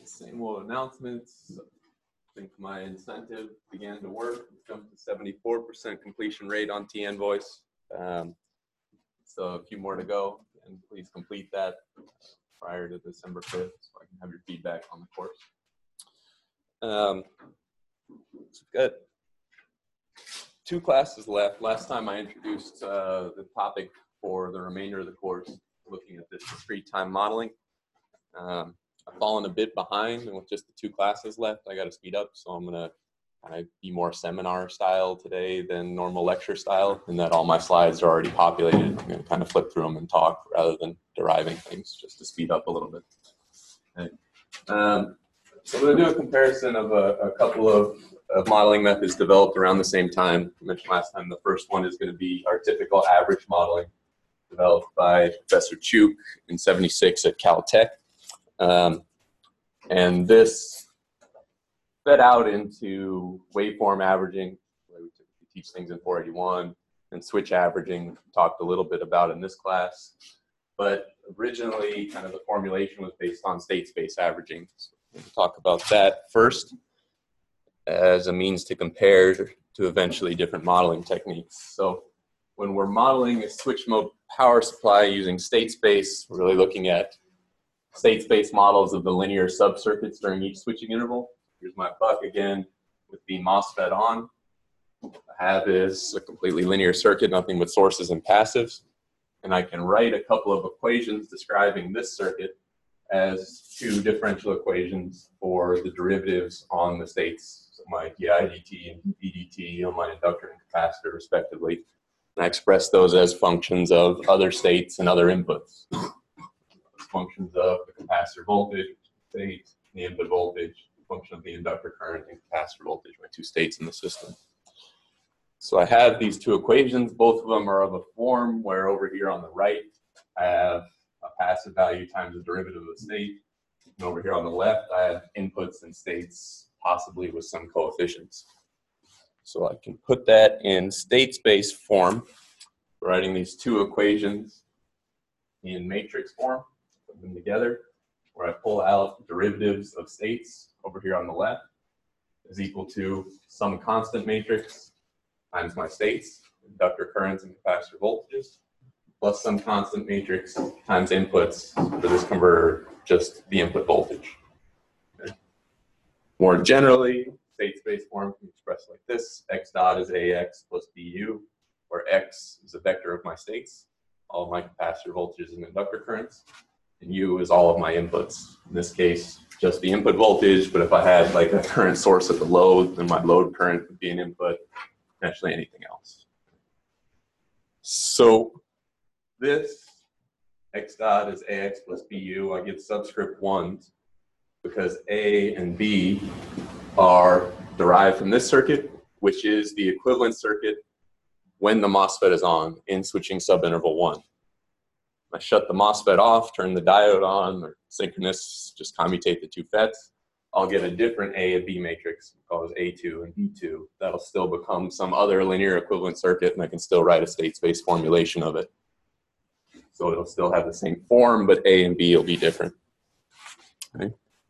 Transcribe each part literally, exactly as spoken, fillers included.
Same old announcements. I think my incentive began to work. It's jumped to seventy-four percent completion rate on T Nvoice. Um, so a few more to go, and please complete that prior to December fifth so I can have your feedback on the course. Um, so we've got two classes left. Last time I introduced uh, the topic for the remainder of the course, looking at this discrete time modeling. Um, I've fallen a bit behind, and with just the two classes left, I got to speed up. So I'm going to kind of be more seminar style today than normal lecture style, and that all my slides are already populated. I'm going to kind of flip through them and talk rather than deriving things, just to speed up a little bit. Okay. Um, so I'm going to do a comparison of a, a couple of, of modeling methods developed around the same time. I mentioned last time the first one is going to be our typical average modeling, developed by Professor Chuk in seventy-six at Caltech. Um, and this fed out into waveform averaging, where we typically teach things in four eighty-one, and switch averaging, talked a little bit about in this class. But originally, kind of the formulation was based on state space averaging. So we'll talk about that first as a means to compare to eventually different modeling techniques. So when we're modeling a switch mode power supply using state space, we're really looking at state space models of the linear subcircuits during each switching interval. Here's my buck again with the MOSFET on. What I have is a completely linear circuit, nothing but sources and passives. And I can write a couple of equations describing this circuit as two differential equations for the derivatives on the states. So my d I dt and d p dt on my inductor and capacitor respectively. And I express those as functions of other states and other inputs. Functions of the capacitor voltage, state, the input voltage, function of the inductor current, and capacitor voltage, my two states in the system. So I have these two equations. Both of them are of a form where over here on the right, I have a passive value times the derivative of the state. And over here on the left, I have inputs and states, possibly with some coefficients. So I can put that in state space form, writing these two equations in matrix form. Them together, where I pull out derivatives of states over here on the left is equal to some constant matrix times my states, inductor currents and capacitor voltages, plus some constant matrix times inputs for this converter, just the input voltage. Okay. More generally, state space form can be expressed like this. X dot is A X plus B U, where X is a vector of my states, all of my capacitor voltages and inductor currents. And U is all of my inputs. In this case, just the input voltage, but if I had like a current source at the load, then my load current would be an input, potentially anything else. So this X dot is A X plus B U. I give subscript ones because A and B are derived from this circuit, which is the equivalent circuit when the MOSFET is on in switching subinterval one. I shut the MOSFET off, turn the diode on, or synchronous, just commutate the two F E Ts. I'll get a different A and B matrix, called A two and B two. That'll still become some other linear equivalent circuit, and I can still write a state space formulation of it. So it'll still have the same form, but A and B will be different. Okay.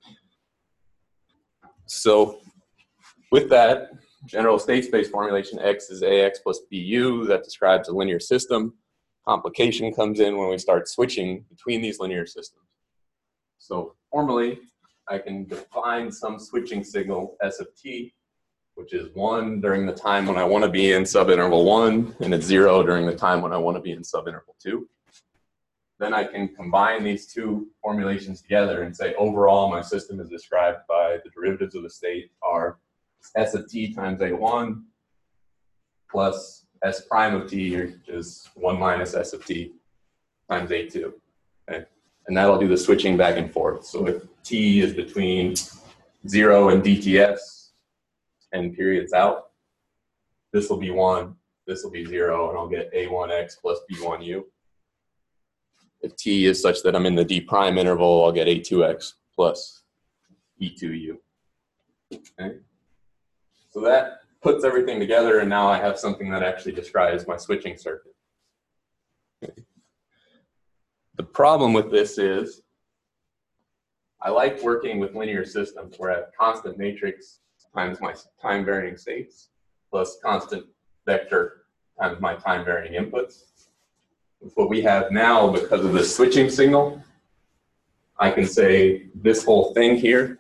So with that, general state space formulation, X is A X plus B U. That describes a linear system. Complication comes in when we start switching between these linear systems. So formally, I can define some switching signal S of t, which is one during the time when I want to be in subinterval one, and it's zero during the time when I want to be in subinterval two. Then I can combine these two formulations together and say overall my system is described by the derivatives of the state are S of t times A one plus S prime of t, which is one minus S of t times A two. Okay? And that'll do the switching back and forth. So if t is between zero and D T S and periods out, this will be one, this will be zero, and I'll get A one X plus B one U. If t is such that I'm in the D prime interval, I'll get A two X plus E two U. Okay? So that puts everything together, and now I have something that actually describes my switching circuit. Okay. The problem with this is I like working with linear systems where I have constant matrix times my time varying states plus constant vector times my time varying inputs. With what we have now, because of the switching signal, I can say this whole thing here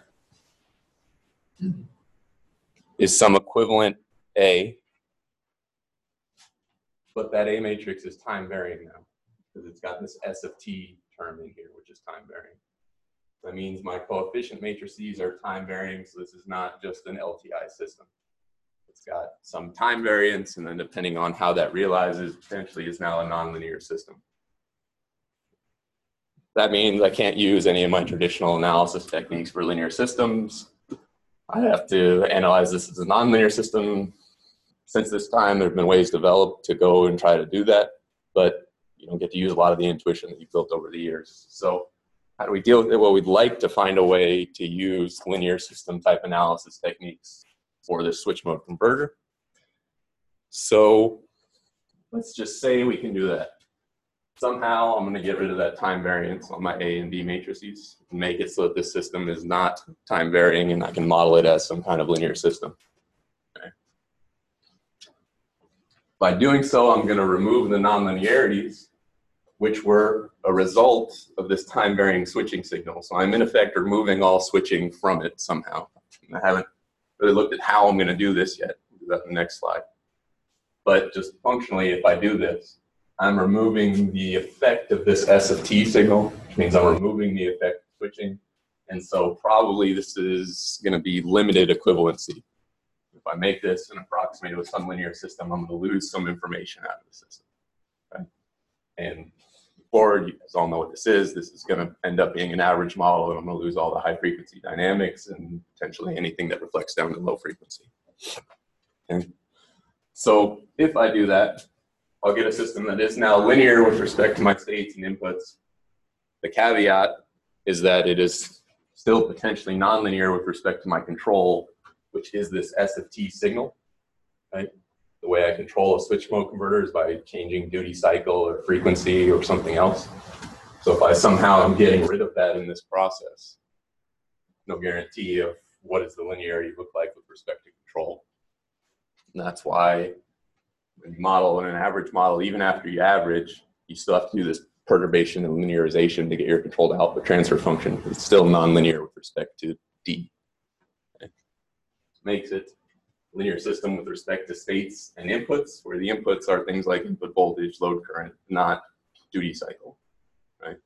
is some equivalent A, but that A matrix is time varying now because it's got this S of T term in here, which is time varying. That means my coefficient matrices are time varying, so this is not just an L T I system. It's got some time variance, and then depending on how that realizes, potentially is now a nonlinear system. That means I can't use any of my traditional analysis techniques for linear systems. I have to analyze this as a nonlinear system. Since this time, there have been ways developed to go and try to do that, but you don't get to use a lot of the intuition that you've built over the years. So how do we deal with it? Well, we'd like to find a way to use linear system type analysis techniques for this switch mode converter. So let's just say we can do that. Somehow I'm going to get rid of that time variance on my A and B matrices and make it so that this system is not time varying, and I can model it as some kind of linear system. Okay. By doing so, I'm going to remove the nonlinearities, which were a result of this time varying switching signal. So I'm in effect removing all switching from it somehow. And I haven't really looked at how I'm going to do this yet. We'll do that in the next slide. But just functionally, if I do this, I'm removing the effect of this S of T signal, which means I'm removing the effect of switching. And so probably this is going to be limited equivalency. If I make this and approximate it with some linear system, I'm going to lose some information out of the system. Okay? And forward, you guys all know what this is. This is going to end up being an average model, and I'm going to lose all the high frequency dynamics and potentially anything that reflects down to low frequency. Okay? So if I do that, I'll get a system that is now linear with respect to my states and inputs. The caveat is that it is still potentially nonlinear with respect to my control, which is this S of T signal. Right? The way I control a switch mode converter is by changing duty cycle or frequency or something else. So if I somehow am getting rid of that in this process, no guarantee of what does the linearity look like with respect to control. And that's why when you model in an average model, even after you average, you still have to do this perturbation and linearization to get your control to output transfer function. It's still nonlinear with respect to D. Okay. Makes it a linear system with respect to states and inputs, where the inputs are things like input voltage, load current, not duty cycle. Right?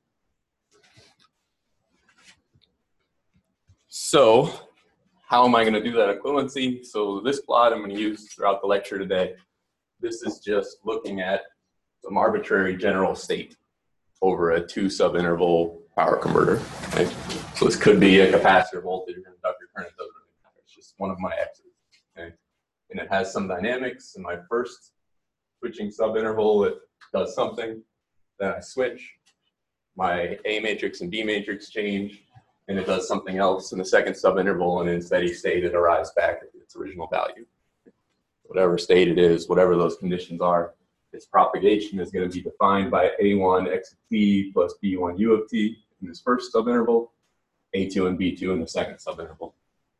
So how am I going to do that equivalency? So this plot I'm going to use throughout the lecture today. This is just looking at some arbitrary general state over a two subinterval power converter. Right? So this could be a capacitor voltage or inductor current. Doesn't really matter. It's just one of my x's. Okay? And it has some dynamics. In my first switching subinterval, it does something. Then I switch. My A matrix and B matrix change, and it does something else in the second subinterval, and in steady state, it arrives back at its original value. Whatever state it is, whatever those conditions are, its propagation is going to be defined by A one x of t plus B one u of t in this first subinterval, A two and B two in the second subinterval.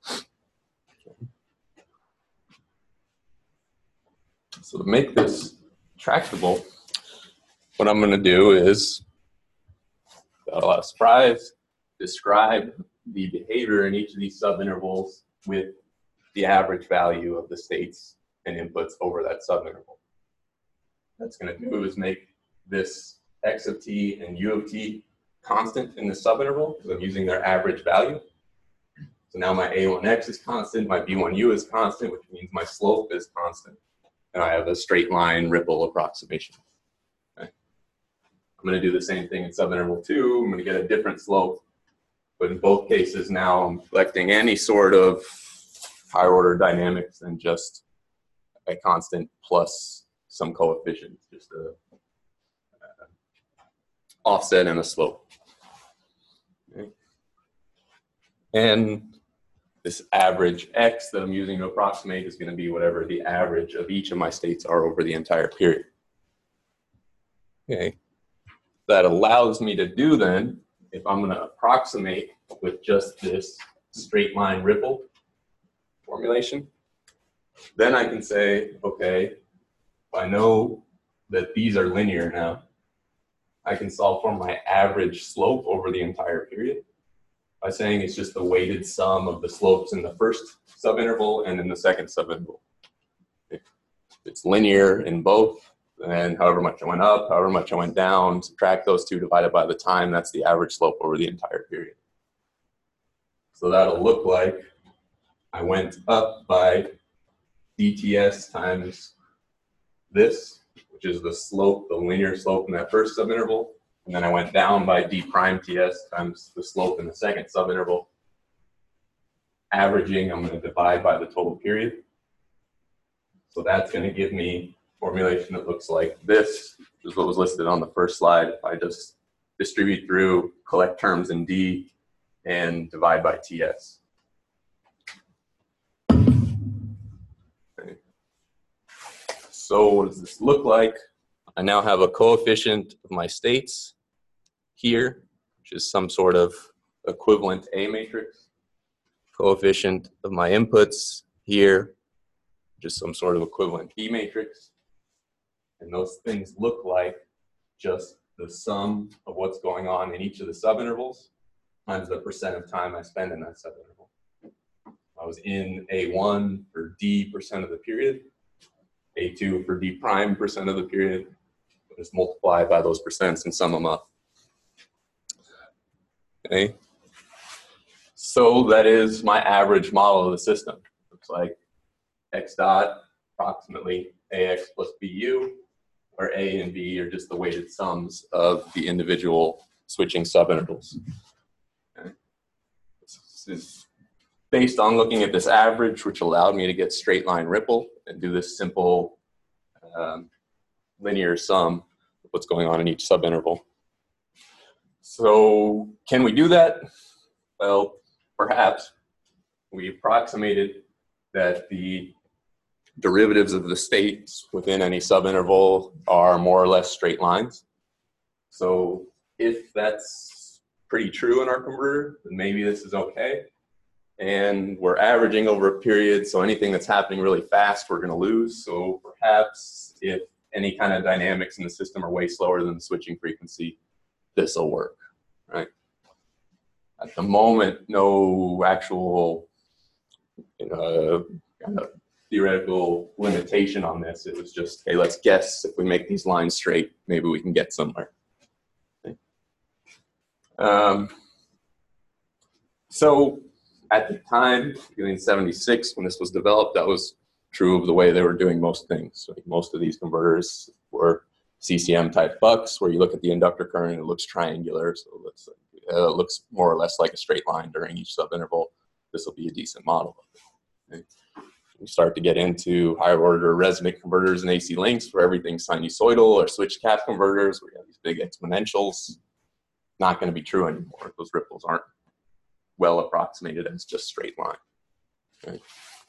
So to make this tractable, what I'm going to do is, without a lot of surprise, describe the behavior in each of these subintervals with the average value of the states and inputs over that subinterval. That's going to do is make this x of t and u of t constant in the subinterval because I'm using their average value. So now my A one x is constant, my B one u is constant, which means my slope is constant. And I have a straight line ripple approximation. Okay. I'm going to do the same thing in subinterval two. I'm going to get a different slope. But in both cases now I'm collecting any sort of higher order dynamics than just a constant plus some coefficient, just a uh, offset and a slope. Okay. And this average x that I'm using to approximate is going to be whatever the average of each of my states are over the entire period. Okay. That allows me to do then if I'm going to approximate with just this straight line ripple formulation, then I can say, okay, I know that these are linear now. I can solve for my average slope over the entire period by saying it's just the weighted sum of the slopes in the first subinterval and in the second subinterval. If it's linear in both, then however much I went up, however much I went down, subtract those two divided by the time, that's the average slope over the entire period. So that'll look like I went up by d T S times this, which is the slope, the linear slope in that first subinterval. And then I went down by d prime Ts times the slope in the second subinterval. Averaging, I'm going to divide by the total period. So that's going to give me a formulation that looks like this, which is what was listed on the first slide. If I just distribute through, collect terms in D, and divide by Ts. Okay. So what does this look like? I now have a coefficient of my states here, which is some sort of equivalent A matrix. Coefficient of my inputs here, which is some sort of equivalent B matrix. And those things look like just the sum of what's going on in each of the subintervals times the percent of time I spend in that subinterval. I was in A one for D percent of the period, A two for D prime percent of the period. Just multiply by those percents and sum them up. Okay. So that is my average model of the system. Looks like x dot approximately ax plus bu, where a and b are just the weighted sums of the individual switching subintervals. Okay. This is based on looking at this average, which allowed me to get straight line ripple and do this simple um, linear sum of what's going on in each subinterval. So can we do that? Well, perhaps. We approximated that the derivatives of the states within any subinterval are more or less straight lines. So if that's pretty true in our converter, then maybe this is okay. And we're averaging over a period, so anything that's happening really fast, we're going to lose. So perhaps if any kind of dynamics in the system are way slower than the switching frequency, this will work, right? At the moment, no actual you know, kind of theoretical limitation on this. It was just, hey, let's guess if we make these lines straight, maybe we can get somewhere. Okay. Um, so at the time, in seventy-six, when this was developed, that was true of the way they were doing most things. So most of these converters were C C M type bucks, where you look at the inductor current and it looks triangular, so it looks, uh, it looks more or less like a straight line during each subinterval. This will be a decent model. Okay. We start to get into higher order resonant converters and A C links where everything's sinusoidal, or switch cap converters where you have these big exponentials. Not going to be true anymore. Those ripples aren't well approximated as just straight line. Okay.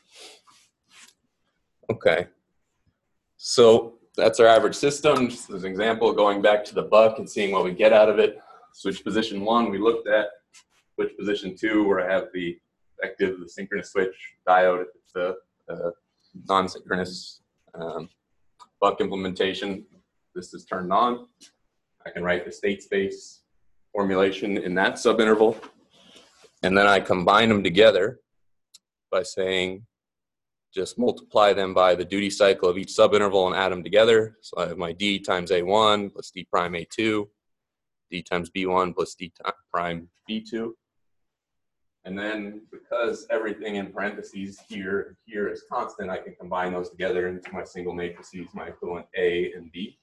Okay. So that's our average system. Just as an example, going back to the buck and seeing what we get out of it. Switch position one, we looked at. Switch position two, where I have the effective, the synchronous switch diode. If it's a, a non-synchronous um, buck implementation, this is turned on. I can write the state space formulation in that subinterval. And then I combine them together by saying, just multiply them by the duty cycle of each subinterval and add them together. So I have my D times A one plus D prime A two, D times B one plus D prime B two. And then because everything in parentheses here, here is constant, I can combine those together into my single matrices, my equivalent A and B.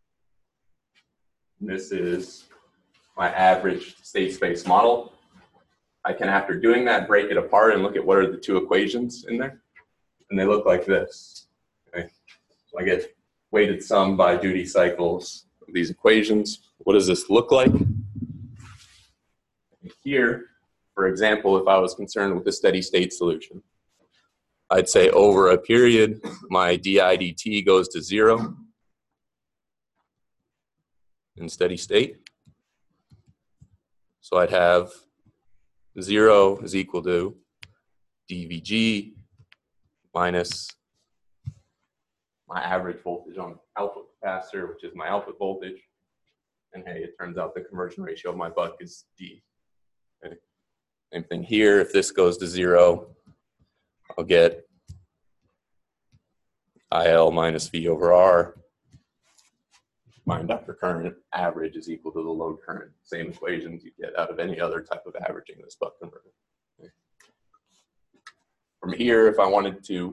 And this is my average state space model. I can, after doing that, break it apart and look at what are the two equations in there. And they look like this. Okay. So I get weighted sum by duty cycles of these equations. What does this look like? Here, for example, if I was concerned with a steady state solution, I'd say over a period, my d I dt goes to zero in steady state. So I'd have zero is equal to D V G minus my average voltage on output capacitor, which is my output voltage. And hey, it turns out the conversion ratio of my buck is D. Okay. Same thing here. If this goes to zero, I'll get I L minus V over R. My inductor current average is equal to the load current. Same equations you get out of any other type of averaging this buck converter. Okay. From here, if I wanted to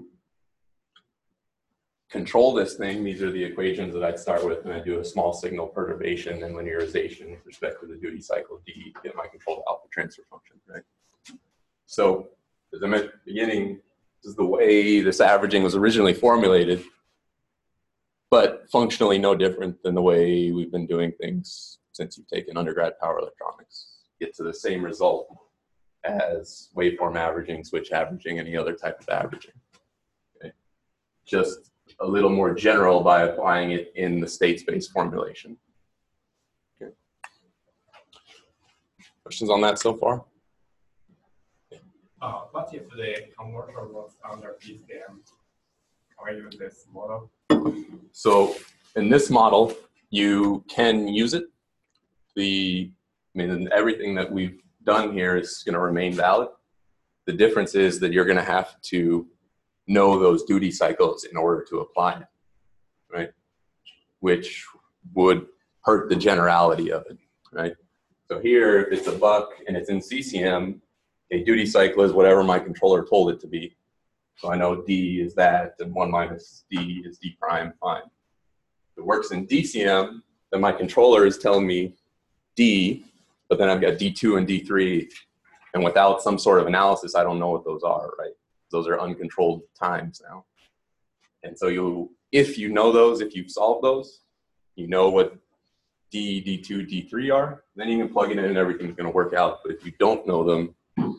control this thing, these are the equations that I'd start with, and I do a small signal perturbation and linearization with respect to the duty cycle D to get my controlled alpha transfer function, right? So, as I mentioned at the beginning, this is the way this averaging was originally formulated, but functionally no different than the way we've been doing things since you've taken undergrad power electronics. Get to the same result as waveform averaging, switch averaging, any other type of averaging. Okay. Just a little more general by applying it in the state space formulation. Okay. Questions on that so far? Uh, what if the converter was under P C M? Can I use this model? So in this model, you can use it. The, I mean, everything that we've done here is going to remain valid. The difference is that you're going to have to know those duty cycles in order to apply it, right? Which would hurt the generality of it, right? So here, if it's a buck and it's in C C M, a duty cycle is whatever my controller told it to be. So I know D is that, and one minus D is D prime, fine. If it works in D C M, then my controller is telling me D, but then I've got D two and D three, and without some sort of analysis, I don't know what those are, right? Those are uncontrolled times now. And so you, if you know those, if you've solved those, you know what D, D two, D three are, then you can plug it in and everything's gonna work out. But if you don't know them,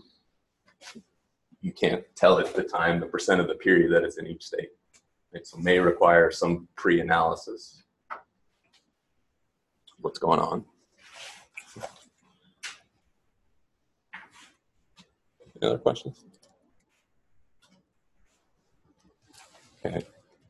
you can't tell it the time, the percent of the period that it's in each state. Right? So may require some pre-analysis. What's going on? Any other questions? Okay.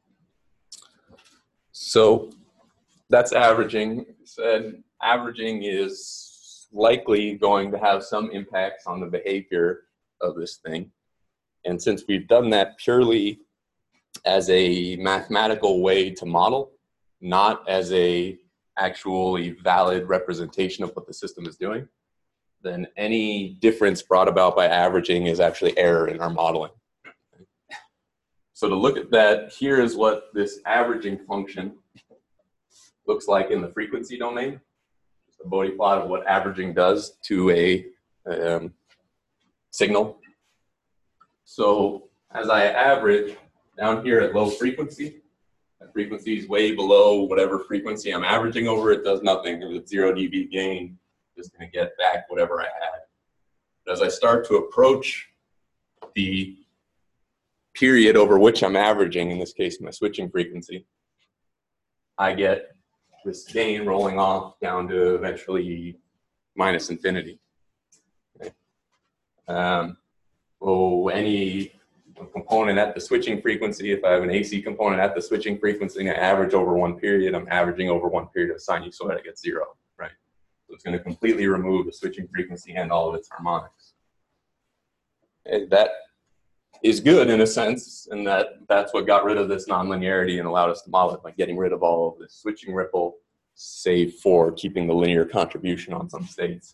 So that's averaging. Said averaging is likely going to have some impacts on the behavior of this thing. And since we've done that purely as a mathematical way to model, not as a actually valid representation of what the system is doing, then any difference brought about by averaging is actually error in our modeling. So to look at that, here is what this averaging function looks like in the frequency domain. Just a Bode plot of what averaging does to a um, signal. So as I average down here at low frequency, that frequency is way below whatever frequency I'm averaging over, it does nothing. With zero dB gain, just gonna get back whatever I had. But as I start to approach the period over which I'm averaging, in this case my switching frequency, I get this gain rolling off down to eventually minus infinity. Okay. Um, oh, any component at the switching frequency, if I have an A C component at the switching frequency and I average over one period, I'm averaging over one period of sinusoid, I get zero, right? So it's going to completely remove the switching frequency and all of its harmonics. And that is good in a sense, and that that's what got rid of this nonlinearity and allowed us to model it by getting rid of all of this switching ripple, save for keeping the linear contribution on some states.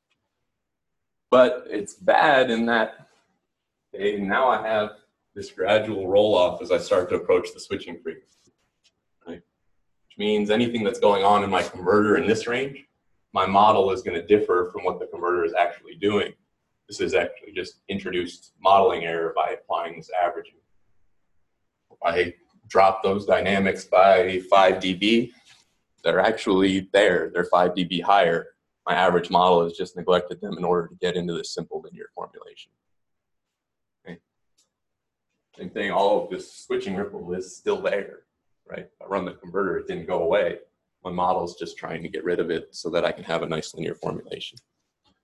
But it's bad in that, okay, now I have this gradual roll off as I start to approach the switching frequency, right? Which means anything that's going on in my converter in this range, my model is going to differ from what the converter is actually doing. This is actually just introduced modeling error by applying this averaging. If I drop those dynamics by five dB, they're actually there. They're five dB higher. My average model has just neglected them in order to get into this simple linear formulation. Okay. Same thing, all of this switching ripple is still there, right? If I run the converter, it didn't go away. My model's just trying to get rid of it so that I can have a nice linear formulation.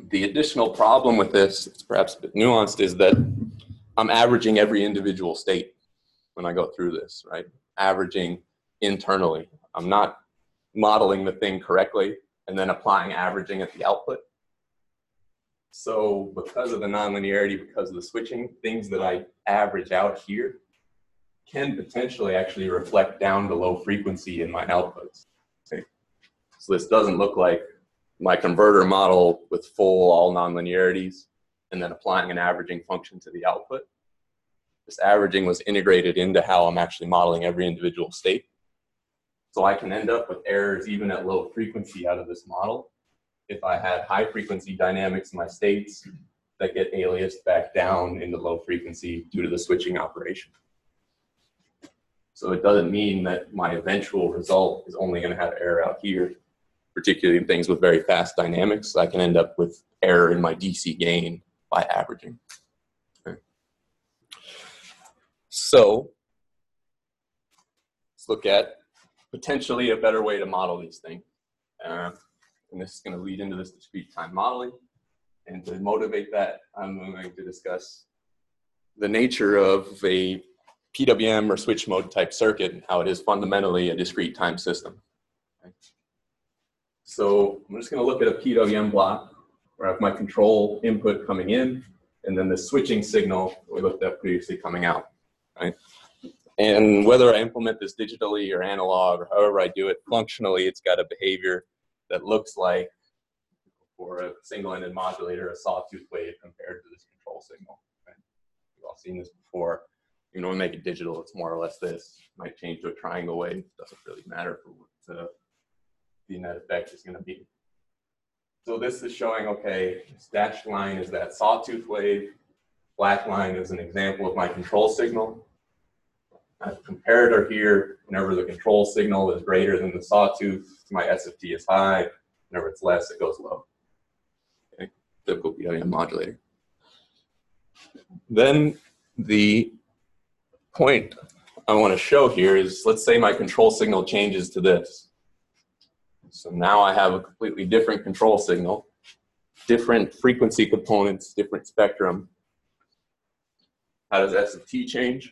The additional problem with this, it's perhaps a bit nuanced, is that I'm averaging every individual state when I go through this, right? Averaging internally. I'm not modeling the thing correctly and then applying averaging at the output. So because of the nonlinearity, because of the switching, things that I average out here can potentially actually reflect down to low frequency in my outputs. Okay. So this doesn't look like my converter model with full all nonlinearities and then applying an averaging function to the output. This averaging was integrated into how I'm actually modeling every individual state. So I can end up with errors even at low frequency out of this model if I had high frequency dynamics in my states that get aliased back down into low frequency due to the switching operation. So it doesn't mean that my eventual result is only going to have error out here, particularly in things with very fast dynamics. I can end up with error in my D C gain by averaging. Okay. So let's look at potentially a better way to model these things. Uh, and this is going to lead into this discrete time modeling. And to motivate that, I'm going to discuss the nature of a P W M or switch mode type circuit and how it is fundamentally a discrete time system. Okay. So I'm just going to look at a P W M block where I have my control input coming in and then the switching signal we looked at previously coming out. Right? And whether I implement this digitally or analog or however I do it, functionally it's got a behavior that looks like, for a single-ended modulator, a sawtooth wave compared to this control signal. Right? We've all seen this before. Even when we make it digital, it's more or less this. It might change to a triangle wave. Doesn't really matter for what uh, the net effect is going to be. So this is showing, okay, this dashed line is that sawtooth wave. Black line is an example of my control signal. I have a comparator here. Whenever the control signal is greater than the sawtooth, my S F T is high. Whenever it's less, it goes low. Okay, typical P W M modulator. Then the point I want to show here is, let's say my control signal changes to this. So now I have a completely different control signal, different frequency components, different spectrum. How does S F T change?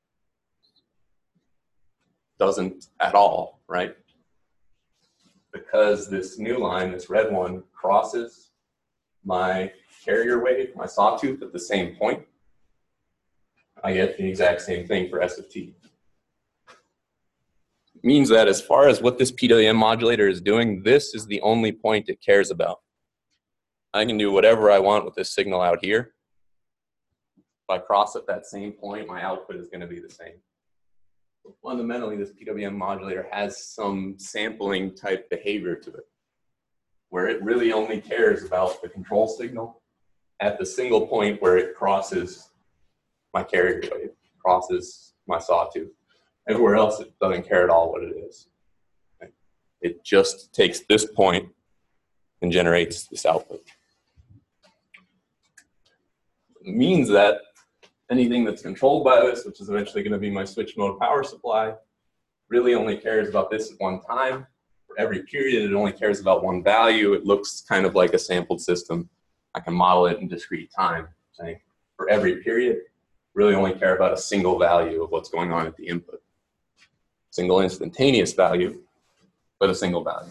Doesn't at all, right? Because this new line, this red one, crosses my carrier wave, my sawtooth at the same point, I get the exact same thing for S F T. It means that as far as what this P W M modulator is doing, this is the only point it cares about. I can do whatever I want with this signal out here. If I cross at that same point, my output is going to be the same. So fundamentally, this P W M modulator has some sampling type behavior to it, where it really only cares about the control signal at the single point where it crosses my carrier wave, crosses my sawtooth. Everywhere else, it doesn't care at all what it is. It just takes this point and generates this output. It means that anything that's controlled by this, which is eventually going to be my switch mode power supply, really only cares about this at one time. For every period, it only cares about one value. It looks kind of like a sampled system. I can model it in discrete time, saying for every period, really only care about a single value of what's going on at the input. Single instantaneous value, but a single value.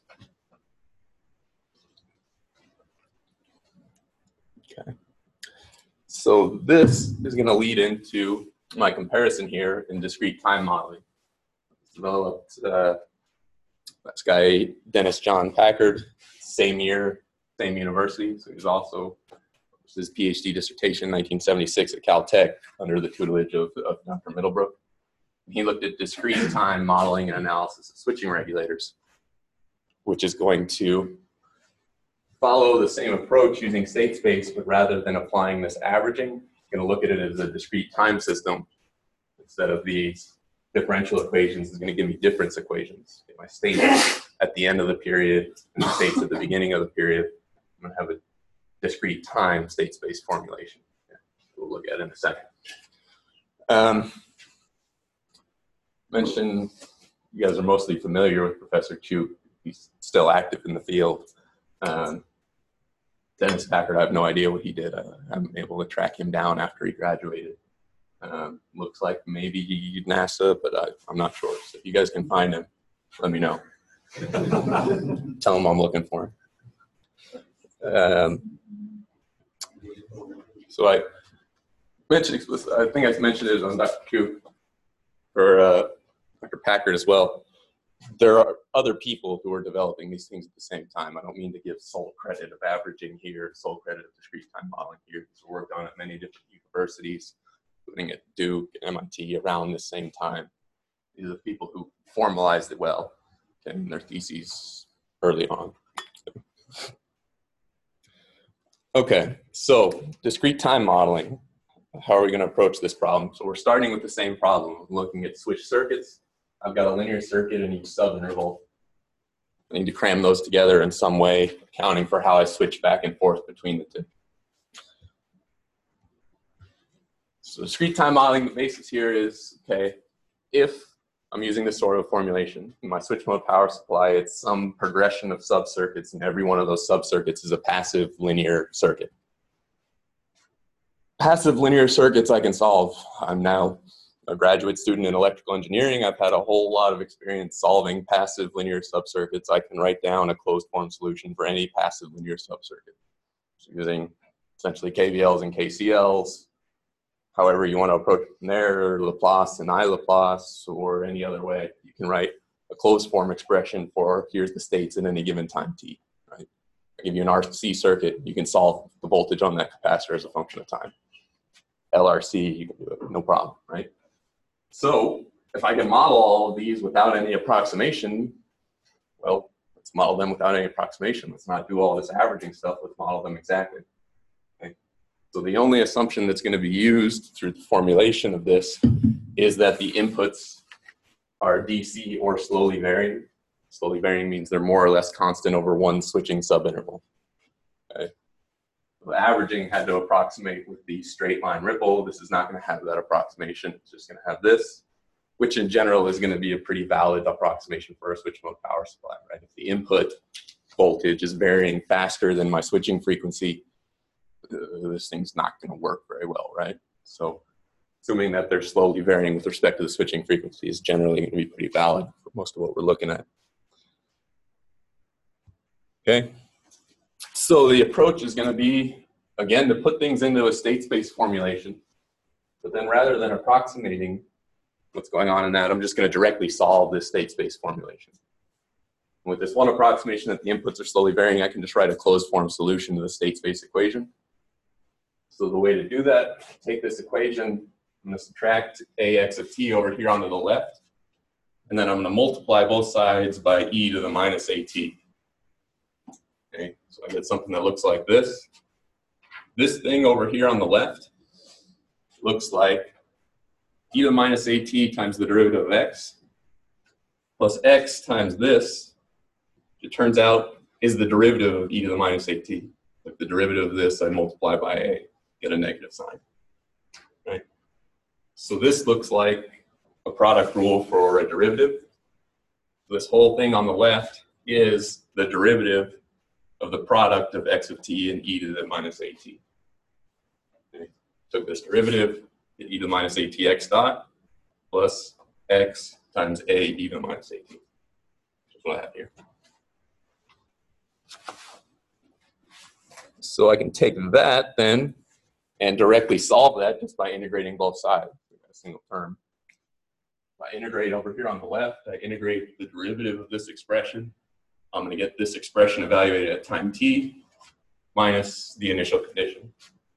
Okay. So this is going to lead into my comparison here in discrete time modeling. It's developed uh, this guy, Dennis John Packard, same year, same university. So he's also his PhD dissertation in nineteen seventy-six at Caltech under the tutelage of, of Doctor Middlebrook. He looked at discrete time modeling and analysis of switching regulators, which is going to follow the same approach using state space, but rather than applying this averaging, you're going to look at it as a discrete time system. Instead of these differential equations, is going to give me difference equations. My state at the end of the period and the states at the beginning of the period. I'm going to have a discrete time state space formulation. Yeah, we'll look at it in a second. Um, mentioned you guys are mostly familiar with Professor Chu. He's still active in the field. Um, Dennis Packard, I have no idea what he did. I haven't been able to track him down after he graduated. Um, looks like maybe he NASA, but I, I'm not sure. So if you guys can find him, let me know. Tell him I'm looking for him. Um, so I mentioned, I think I mentioned it on Doctor Q or uh, Doctor Packard as well. There are other people who are developing these things at the same time. I don't mean to give sole credit of averaging here, sole credit of discrete time modeling here. It's worked on at many different universities, including at Duke, M I T, around the same time. These are the people who formalized it well in their theses early on. Okay, so discrete time modeling. How are we going to approach this problem? So we're starting with the same problem, looking at switch circuits. I've got a linear circuit in each subinterval. I need to cram those together in some way, accounting for how I switch back and forth between the two. So discrete time modeling, the basis here is, okay, if I'm using this sort of formulation, in my switch mode power supply, it's some progression of subcircuits, and every one of those subcircuits is a passive linear circuit. Passive linear circuits I can solve. I'm now a graduate student in electrical engineering. I've had a whole lot of experience solving passive linear subcircuits. I can write down a closed form solution for any passive linear subcircuit. So using essentially K V Ls and K C Ls, however you want to approach it from there, Laplace and I Laplace, or any other way, you can write a closed form expression for here's the states at any given time t. Right? I give you an R C circuit, you can solve the voltage on that capacitor as a function of time. L R C, you can do it, no problem, right? So if I can model all of these without any approximation, well, let's model them without any approximation. Let's not do all this averaging stuff. Let's model them exactly. Okay. So the only assumption that's going to be used through the formulation of this is that the inputs are D C or slowly varying. Slowly varying means they're more or less constant over one switching subinterval. Okay. The averaging had to approximate with the straight line ripple. This is not going to have that approximation. It's just going to have this, which in general is going to be a pretty valid approximation for a switch mode power supply, right? If the input voltage is varying faster than my switching frequency, uh, this thing's not going to work very well, right? So assuming that they're slowly varying with respect to the switching frequency is generally going to be pretty valid for most of what we're looking at. Okay. So the approach is going to be, again, to put things into a state space formulation. But then rather than approximating what's going on in that, I'm just going to directly solve this state space formulation. And with this one approximation that the inputs are slowly varying, I can just write a closed form solution to the state space equation. So the way to do that, take this equation, I'm going to subtract ax of t over here onto the left. And then I'm going to multiply both sides by e to the minus at. Okay, so I get something that looks like this. This thing over here on the left looks like e to the minus at times the derivative of x plus x times this, it turns out, is the derivative of e to the minus at. Like the derivative of this, I multiply by a, get a negative sign. Right? So this looks like a product rule for a derivative. This whole thing on the left is the derivative of the product of x of t and e to the minus at. Okay. Took this derivative, get e to the minus at x dot plus x times a e to the minus at. That's what I have here. So I can take that then and directly solve that just by integrating both sides. We got a single term. If I integrate over here on the left, I integrate the derivative of this expression. I'm going to get this expression evaluated at time t minus the initial condition.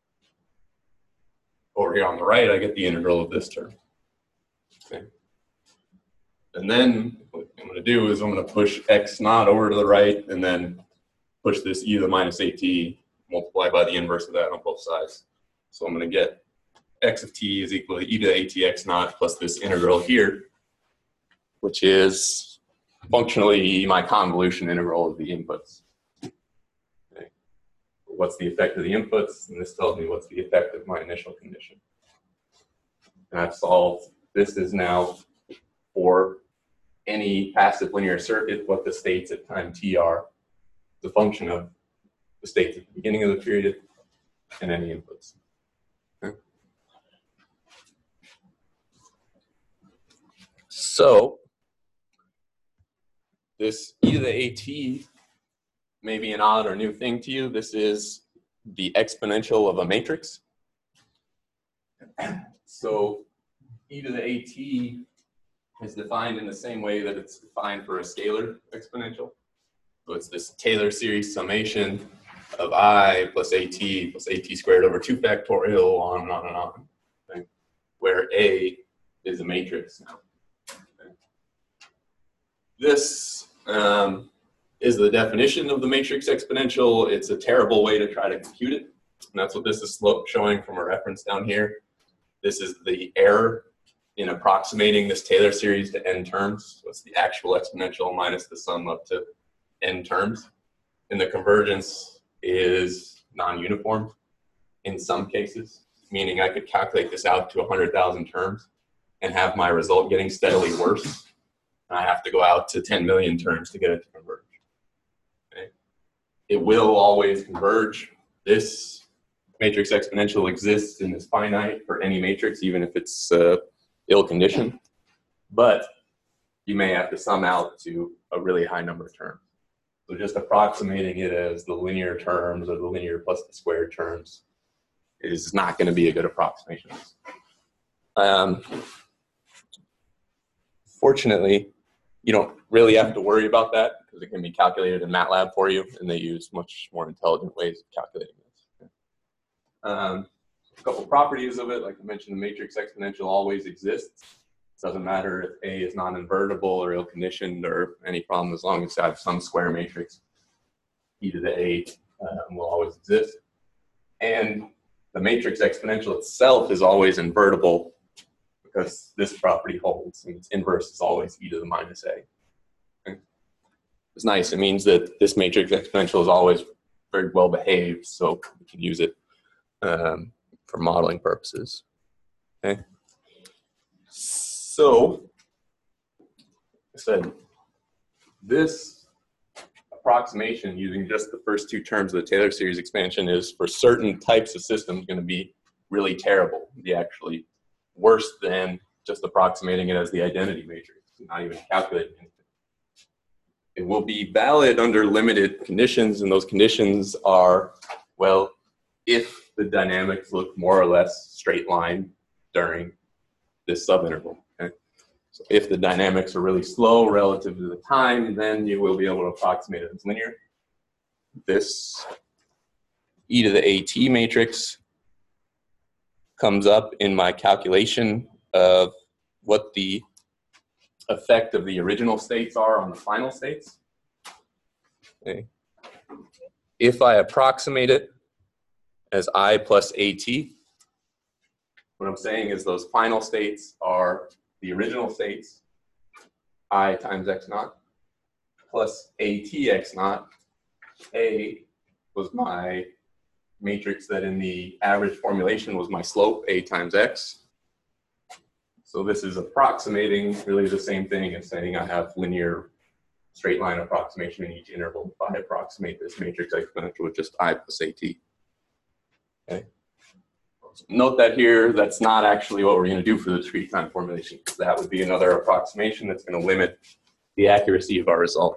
Over here on the right, I get the integral of this term. Okay. And then what I'm going to do is I'm going to push x naught over to the right and then push this e to the minus at, multiply by the inverse of that on both sides. So I'm going to get x of t is equal to e to the at x naught plus this integral here, which is functionally my convolution integral of the inputs. Okay. What's the effect of the inputs? And this tells me what's the effect of my initial condition. And I've solved, this is now for any passive linear circuit, what the states at time t are, the function of the states at the beginning of the period and any inputs. Okay. So this e to the at may be an odd or new thing to you. This is the exponential of a matrix. So e to the at is defined in the same way that it's defined for a scalar exponential. So it's this Taylor series summation of I plus at plus at squared over two factorial, on and on and on, okay? Where A is a matrix now. Okay? This um, is the definition of the matrix exponential. It's a terrible way to try to compute it. And that's what this is showing from a reference down here. This is the error in approximating this Taylor series to n terms. So it's the actual exponential minus the sum up to n terms. And the convergence is non-uniform in some cases, meaning I could calculate this out to one hundred thousand terms and have my result getting steadily worse. And I have to go out to ten million terms to get it to converge. Okay? It will always converge. This matrix exponential exists and is finite for any matrix, even if it's uh, ill-conditioned. But you may have to sum out to a really high number of terms. So just approximating it as the linear terms or the linear plus the squared terms is not going to be a good approximation. Um, fortunately, you don't really have to worry about that because it can be calculated in MATLAB for you, and they use much more intelligent ways of calculating this. Um, a couple properties of it, like I mentioned, the matrix exponential always exists. It doesn't matter if A is non-invertible or ill-conditioned or any problem, as long as I have some square matrix, e to the eight um, will always exist. And the matrix exponential itself is always invertible because this property holds, and its inverse is always e to the minus a. Okay? It's nice. It means that this matrix exponential is always very well behaved, so we can use it um, for modeling purposes. Okay. So, I said, this approximation using just the first two terms of the Taylor series expansion is for certain types of systems going to be really terrible, be actually worse than just approximating it as the identity matrix, not even calculating anything. It will be valid under limited conditions, and those conditions are, well, if the dynamics look more or less straight line during this subinterval. Okay? So if the dynamics are really slow relative to the time, then you will be able to approximate it as linear. This e to the at matrix comes up in my calculation of what the effect of the original states are on the final states. Okay. If I approximate it as I plus at, what I'm saying is those final states are the original states, I times x naught, plus at x naught. A was my matrix that in the average formulation was my slope, a times x. So this is approximating really the same thing as saying I have linear straight line approximation in each interval if I approximate this matrix exponential with just I plus at. Okay. So note that here, that's not actually what we're going to do for the discrete time formulation. That would be another approximation that's going to limit the accuracy of our result.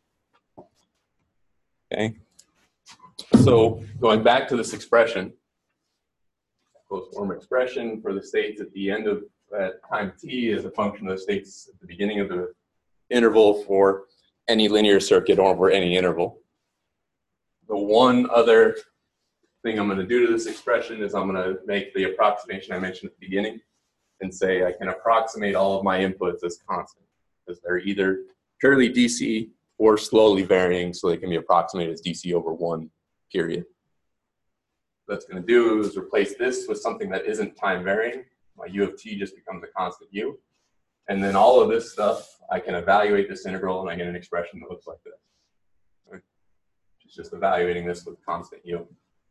Okay. So going back to this expression, closed form expression for the states at the end of at time t is a function of the states at the beginning of the interval for any linear circuit over any interval. The one other thing I'm going to do to this expression is I'm going to make the approximation I mentioned at the beginning and say I can approximate all of my inputs as constant because they're either purely D C or slowly varying, so they can be approximated as D C over one period. What that's going to do is replace this with something that isn't time varying. My u of t just becomes a constant u. And then all of this stuff, I can evaluate this integral and I get an expression that looks like this. Right? It's just evaluating this with constant u.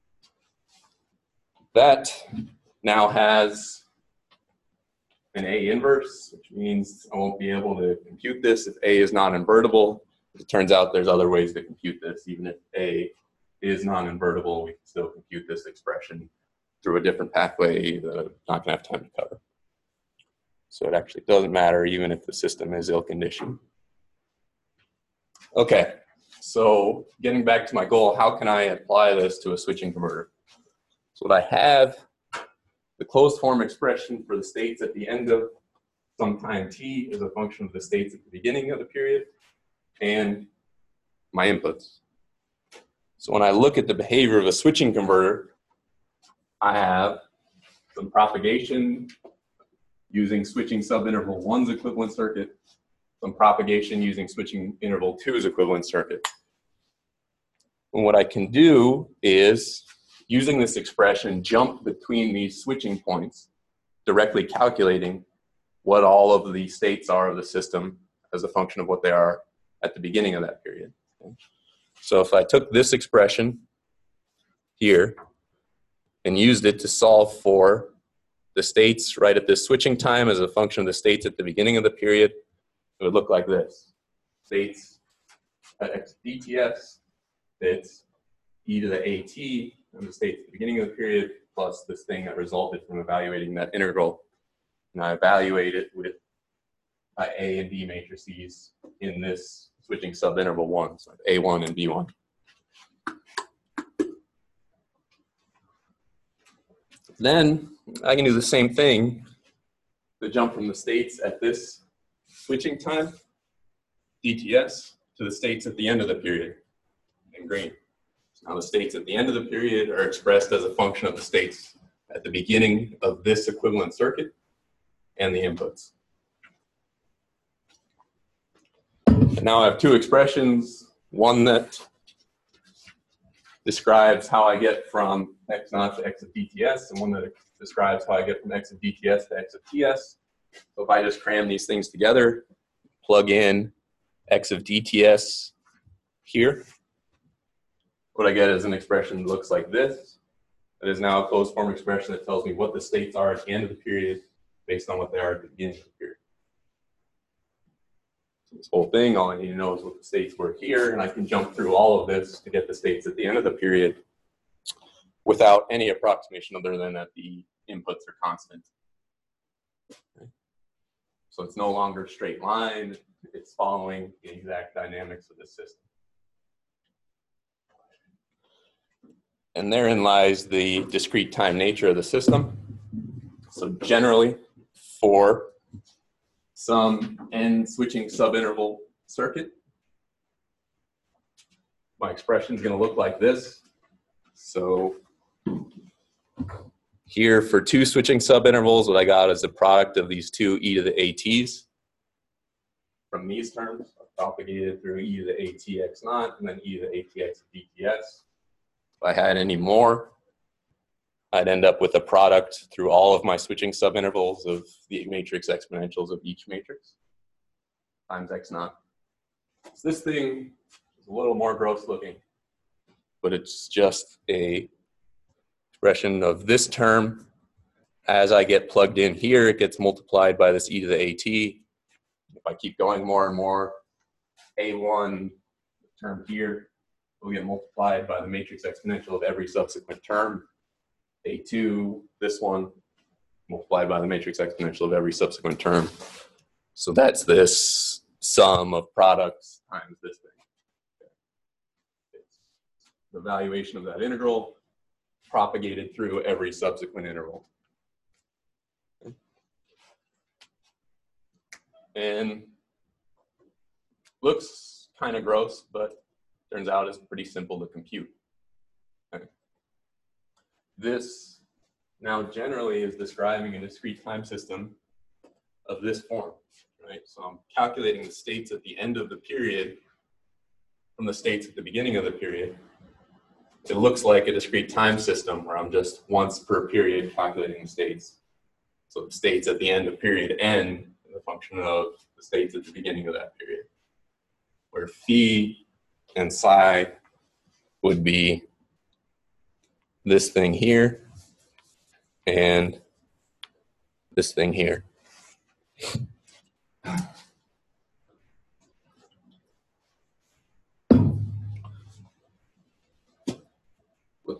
That now has an A inverse, which means I won't be able to compute this if A is not invertible. It turns out there's other ways to compute this, even if A is non-invertible, we can still compute this expression through a different pathway that I'm not going to have time to cover. So it actually doesn't matter even if the system is ill-conditioned. Okay, so getting back to my goal, how can I apply this to a switching converter? So what I have, the closed form expression for the states at the end of some time t is a function of the states at the beginning of the period, and my inputs. So when I look at the behavior of a switching converter, I have some propagation using switching subinterval one's equivalent circuit, some propagation using switching interval two's equivalent circuit. And what I can do is, using this expression, jump between these switching points, directly calculating what all of the states are of the system as a function of what they are at the beginning of that period. So if I took this expression here and used it to solve for the states right at this switching time as a function of the states at the beginning of the period, it would look like this. States at x d t s, it's e to the at, and the states at the beginning of the period, plus this thing that resulted from evaluating that integral. And I evaluate it with uh, A and B matrices in this switching subinterval one, so A one and B one. Then I can do the same thing to jump from the states at this switching time, d t s, to the states at the end of the period in green. So now the states at the end of the period are expressed as a function of the states at the beginning of this equivalent circuit and the inputs. And now I have two expressions, one that describes how I get from x naught to x of d t s, and one that describes how I get from x of d t s to x of t s. So if I just cram these things together, plug in x of d t s here, what I get is an expression that looks like this. It is now a closed form expression that tells me what the states are at the end of the period based on what they are at the beginning of the period. So this whole thing, all I need to know is what the states were here, and I can jump through all of this to get the states at the end of the period without any approximation other than that the inputs are constant. Okay. So it's no longer a straight line, it's following the exact dynamics of the system. And therein lies the discrete time nature of the system. So generally, for some n switching subinterval circuit, my expression is going to look like this. So here for two switching subintervals, what I got is the product of these two e to the at's. From these terms, I propagated through e to the at x naught and then e to the atx of dts. If I had any more, I'd end up with a product through all of my switching subintervals of the matrix exponentials of each matrix times x naught. So this thing is a little more gross looking, but it's just a expression of this term. As I get plugged in here, it gets multiplied by this e to the at. If I keep going more and more, a one term here will get multiplied by the matrix exponential of every subsequent term. a two, this one, multiplied by the matrix exponential of every subsequent term. So that's this sum of products times this thing. It's the valuation of that integral propagated through every subsequent interval. And looks kind of gross, but turns out it's pretty simple to compute. Okay. This now generally is describing a discrete time system of this form, right? So I'm calculating the states at the end of the period from the states at the beginning of the period. It looks like a discrete time system where I'm just once per period calculating the states. So the states at the end of period n is a function of the states at the beginning of that period, where phi and psi would be this thing here and this thing here.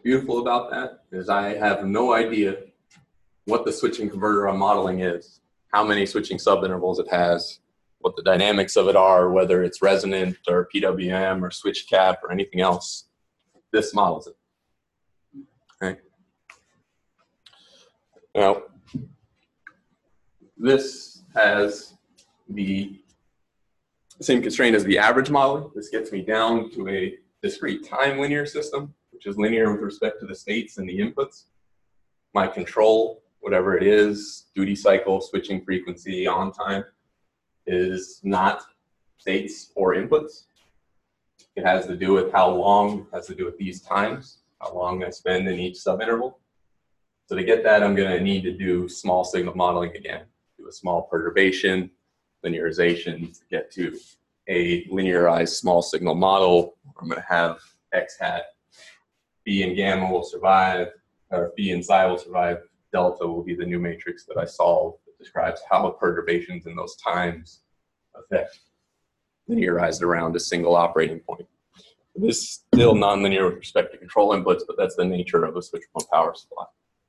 beautiful about that is I have no idea what the switching converter I'm modeling is, how many switching subintervals it has, what the dynamics of it are, whether it's resonant or P W M or switch cap or anything else. This models it. Okay. Now, this has the same constraint as the average model. This gets me down to a discrete time linear system, which is linear with respect to the states and the inputs. My control, whatever it is, duty cycle, switching frequency, on time, is not states or inputs. It has to do with how long, it has to do with these times, how long I spend in each subinterval. So to get that, I'm going to need to do small signal modeling again, do a small perturbation, linearization to get to a linearized small signal model. I'm going to have X hat, phi and gamma will survive, or phi and psi will survive. Delta will be the new matrix that I solve that describes how perturbations in those times affect linearized around a single operating point. This is still nonlinear with respect to control inputs, but that's the nature of a switch-mode power supply.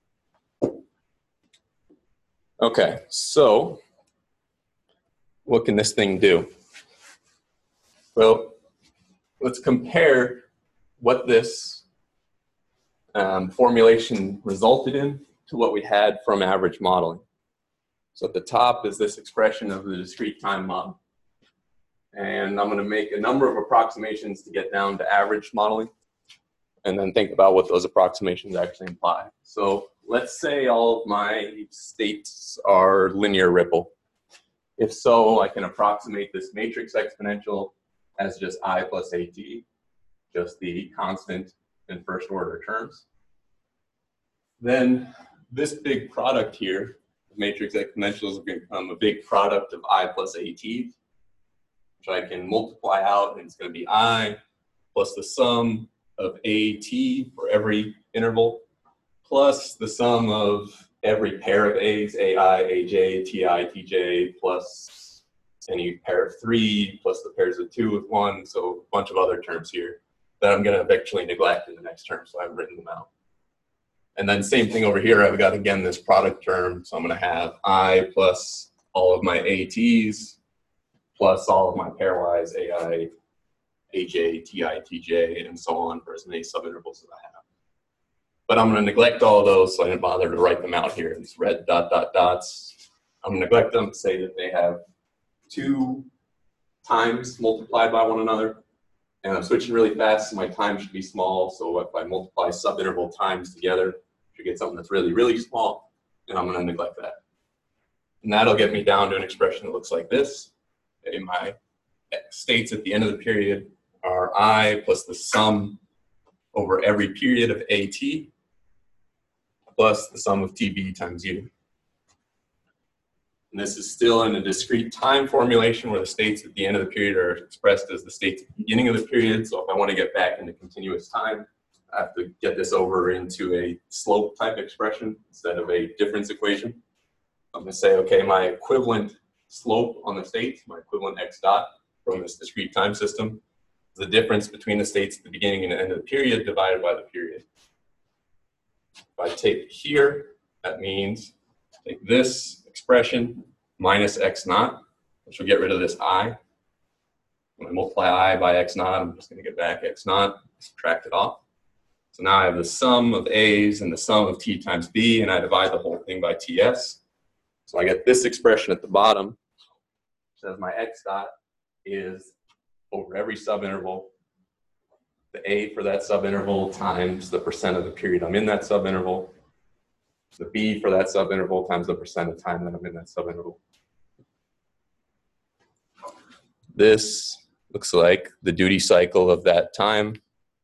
Okay, so what can this thing do? Well, let's compare what this um, formulation resulted in to what we had from average modeling. So at the top is this expression of the discrete time model. And I'm going to make a number of approximations to get down to average modeling, and then think about what those approximations actually imply. So let's say all of my states are linear ripple. If so, I can approximate this matrix exponential as just I plus AT, just the constant in first order terms. Then this big product here, the matrix exponentials, are going to become a big product of I plus AT, which I can multiply out, and it's going to be I plus the sum of AT for every interval, plus the sum of every pair of A's, A I, A J, T I, T J, plus any pair of three, plus the pairs of two with one, so a bunch of other terms here that I'm going to eventually neglect in the next term, so I've written them out. And then same thing over here, I've got, again, this product term, so I'm going to have I plus all of my ATs, plus all of my pairwise A I, A J, T I, T J, and so on for as many subintervals as I have. But I'm going to neglect all of those, so I didn't bother to write them out here. These red dot, dot, dots. I'm going to neglect them to say that they have two times multiplied by one another. And I'm switching really fast, so my time should be small. So if I multiply subinterval times together, I should get something that's really, really small. And I'm going to neglect that. And that'll get me down to an expression that looks like this. Okay, my states at the end of the period are I plus the sum over every period of AT plus the sum of T B times U. And this is still in a discrete time formulation where the states at the end of the period are expressed as the states at the beginning of the period. So if I want to get back into continuous time, I have to get this over into a slope type expression instead of a difference equation. I'm going to say, okay, my equivalent slope on the states, my equivalent x dot from this discrete time system, is the difference between the states at the beginning and the end of the period divided by the period. If I take here, that means take this expression minus x naught, which will get rid of this I. When I multiply I by x naught, I'm just going to get back x naught, subtract it off. So now I have the sum of A's and the sum of T times B, and I divide the whole thing by T S. So I get this expression at the bottom, which says my x dot is over every subinterval, the A for that subinterval times the percent of the period I'm in that subinterval, the B for that subinterval times the percent of time that I'm in that subinterval. This looks like the duty cycle of that time.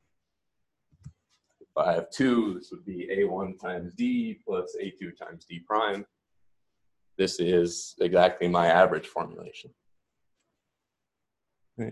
If I have two, this would be A one times D plus A two times D prime. This is exactly my average formulation. Right.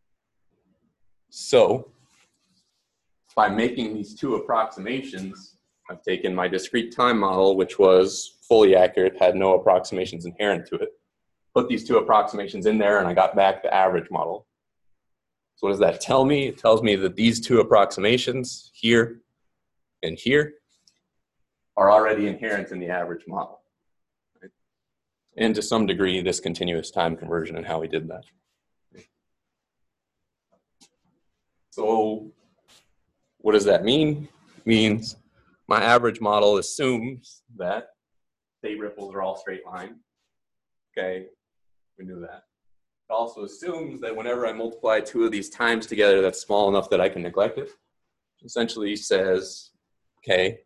So by making these two approximations, I've taken my discrete time model, which was fully accurate, had no approximations inherent to it, put these two approximations in there, and I got back the average model. So what does that tell me? It tells me that these two approximations here and here are already inherent in the average model. Right? And to some degree, this continuous time conversion and how we did that. So what does that mean? It means my average model assumes that state ripples are all straight line. Okay, we knew that. It also assumes that whenever I multiply two of these times together, that's small enough that I can neglect it. Essentially says, okay,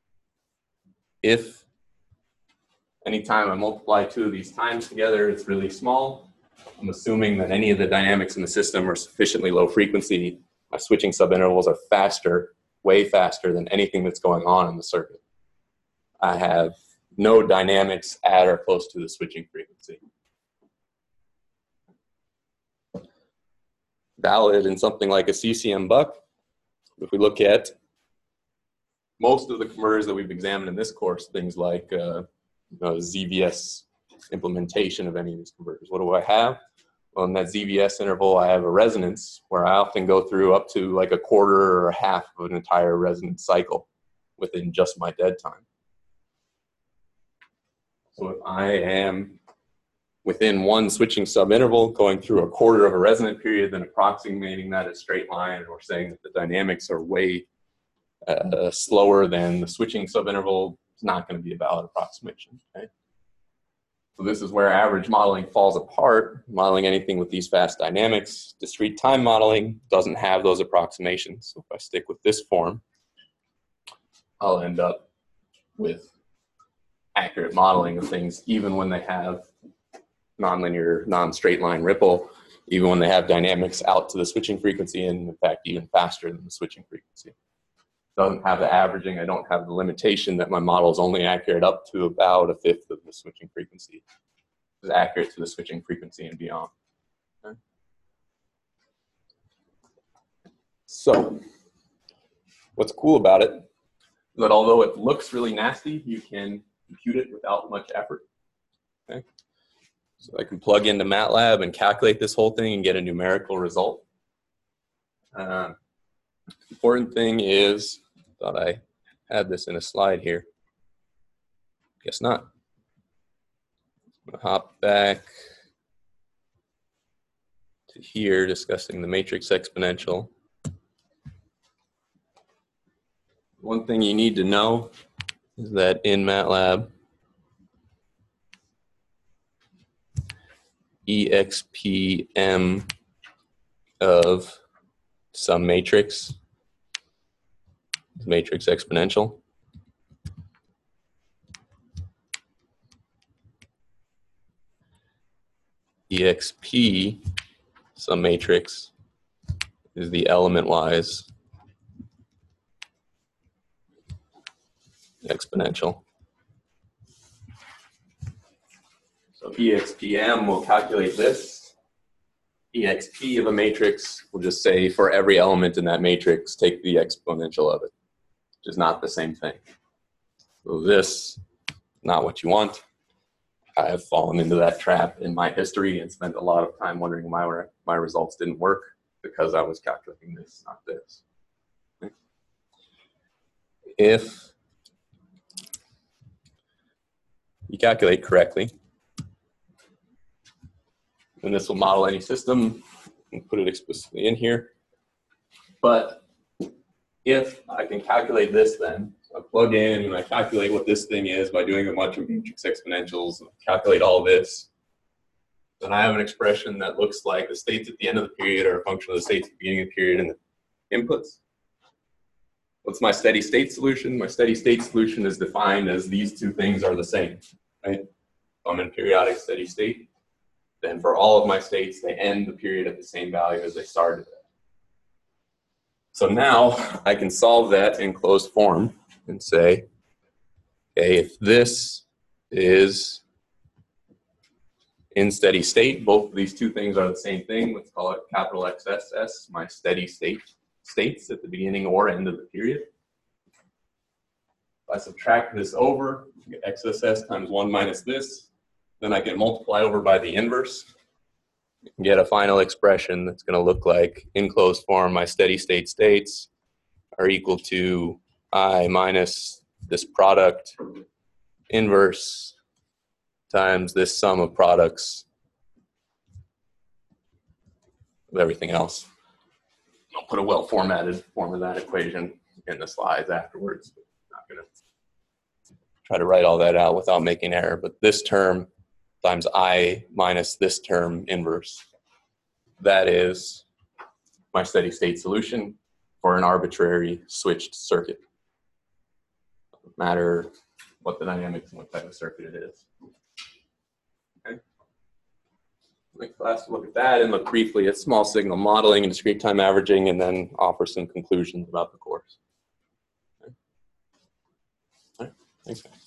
if anytime I multiply two of these times together, it's really small, I'm assuming that any of the dynamics in the system are sufficiently low frequency. My switching subintervals are faster, way faster than anything that's going on in the circuit. I have no dynamics at or close to the switching frequency. Valid in something like a C C M buck. If we look at most of the converters that we've examined in this course, things like uh, you know, Z V S implementation of any of these converters, what do I have? Well, in that Z V S interval, I have a resonance where I often go through up to like a quarter or a half of an entire resonance cycle within just my dead time. So if I am within one switching subinterval going through a quarter of a resonant period, then approximating that as straight line, or saying that the dynamics are way uh, slower than the switching subinterval, is not going to be a valid approximation. Okay? So this is where average modeling falls apart. Modeling anything with these fast dynamics, discrete time modeling doesn't have those approximations. So if I stick with this form, I'll end up with accurate modeling of things, even when they have nonlinear, non-straight line ripple, even when they have dynamics out to the switching frequency, and in fact, even faster than the switching frequency. Doesn't have the averaging. I don't have the limitation that my model is only accurate up to about a fifth of the switching frequency. It's accurate to the switching frequency and beyond. Okay. So, what's cool about it is that although it looks really nasty, you can compute it without much effort. Okay. So I can plug into MATLAB and calculate this whole thing and get a numerical result. Uh, important thing is, thought I had this in a slide here. Guess not. I'm gonna hop back to here, discussing the matrix exponential. One thing you need to know is that in MATLAB, E X P M of some matrix, matrix exponential. E X P, some matrix, is the element-wise exponential. So E X P M will calculate this. E X P of a matrix will just say for every element in that matrix, take the exponential of it, which is not the same thing. So this, not what you want. I have fallen into that trap in my history and spent a lot of time wondering why my results didn't work, because I was calculating this, not this. Okay. If you calculate correctly, and this will model any system and put it explicitly in here. But if I can calculate this, then so I plug in and I calculate what this thing is by doing a bunch of matrix exponentials, and calculate all this, then I have an expression that looks like the states at the end of the period are a function of the states at the beginning of the period and the inputs. What's my steady state solution? My steady state solution is defined as these two things are the same, right? If I'm in periodic steady state, then for all of my states, they end the period at the same value as they started at. So now I can solve that in closed form and say, okay, if this is in steady state, both of these two things are the same thing. Let's call it capital X S S, my steady state states at the beginning or end of the period. If I subtract this over, I get X S S times one minus this. Then I can multiply over by the inverse and get a final expression that's going to look like, in closed form, my steady state states are equal to I minus this product inverse times this sum of products of everything else. I'll put a well-formatted form of that equation in the slides afterwards. I'm not going to try to write all that out without making error, but this term times I minus this term inverse. That is my steady state solution for an arbitrary switched circuit. Doesn't matter what the dynamics and what type of circuit it is. Okay. Next class, we'll look at that and look briefly at small signal modeling and discrete time averaging, and then offer some conclusions about the course. Okay. All right. Thanks, guys.